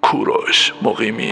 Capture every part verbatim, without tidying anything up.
کوروش مقیمی.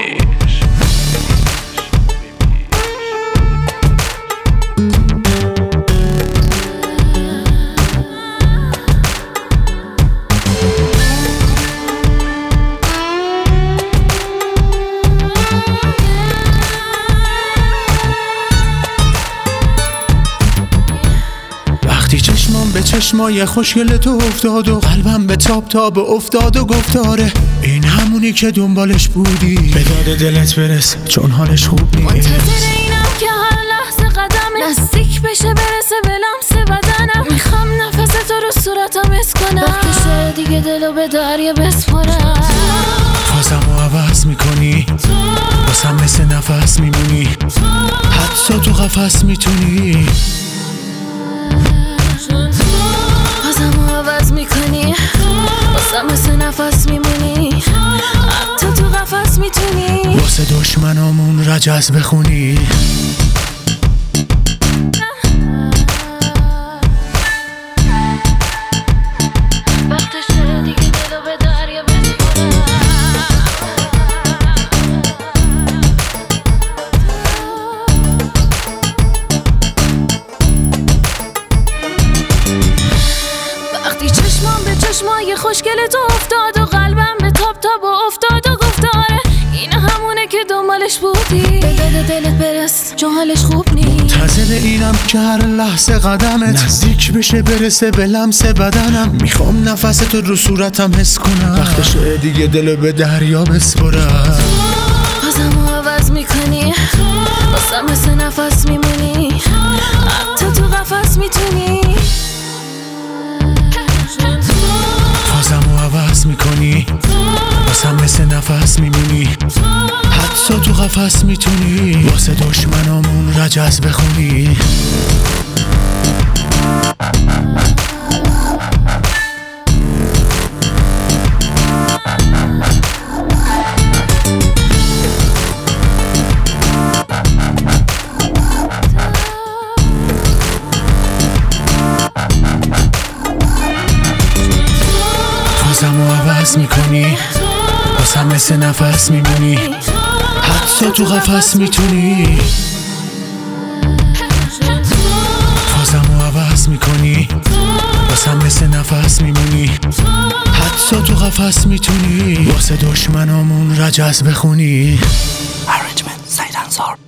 وقتی چشمام به چشمای خوشگل تو افتاد و قلبم به تاب تاب افتاد و گفتاره این همونی که دنبالش بودی، به داد دلت برس چون حالش خوب نیست. منتظر اینم که هر لحظه قدم نزدیک بشه برسه به لمس بدنم. میخوام نفس تو رو صورتم حس کنم، وقتشه دیگه دلو به دریا بسپرم. فازمو عوض میکنی، واسم مثل نفس میمونی، حتی تو قفس میتونی. فازمو عوض میکنی، واسم مثل نفس میمونی، حتی تو قفس میتونی. واسه دشمنامون رجز بخونی. وقتشه دیگه دلو به دریا بسپرم. وقتی چشمام به چشمای خوشگل تو افتاد و قلبم به تاب تاب افتاد و گفتاره این همونه که دنبالش بودی، به داد دلت برس چون حالش خوب نیست. منتظر اینم که هر لحظه قدمت نزدیک بشه برسه به لمس بدنم. میخوام نفس تو رو صورتم حس کنم، وقتشه دیگه دلو به دریا بسپرم. فازمو عوض میکنی، واسم مثل نفس میمونی، حتی تو قفس میتونی. فازمو عوض میکنی، واسم مثل نفس میمونی، حتی تو قفس میتونی. واسه دشمنامون رجز بخونی. فازمو عوض میکنی، واسم مثل نفس میمونی، حتی تو قفس میتونی. فازمو عوض میکنی، واسم مثل نفس میمونی، حتی تو قفس میتونی. واسه دشمنامون رجز بخونی. Arrangement سعید انصار.